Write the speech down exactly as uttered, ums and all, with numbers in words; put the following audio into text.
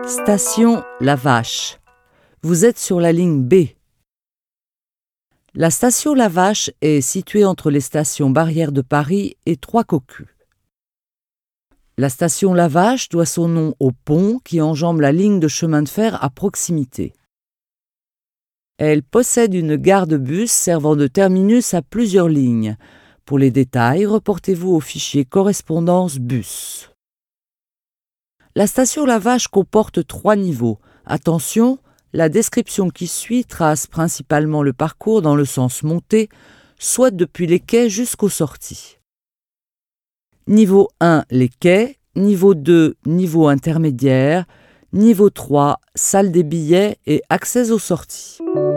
Station La Vache. Vous êtes sur la ligne B. La station La Vache est située entre les stations Barrière de Paris et Trois-Cocus. La station La Vache doit son nom au pont qui enjambe la ligne de chemin de fer à proximité. Elle possède une gare de bus servant de terminus à plusieurs lignes. Pour les détails, reportez-vous au fichier correspondance bus. La station La Vache comporte trois niveaux. Attention, la description qui suit trace principalement le parcours dans le sens montée, soit depuis les quais jusqu'aux sorties. Niveau un, les quais. Niveau deux, niveau intermédiaire. Niveau trois, salle des billets et accès aux sorties.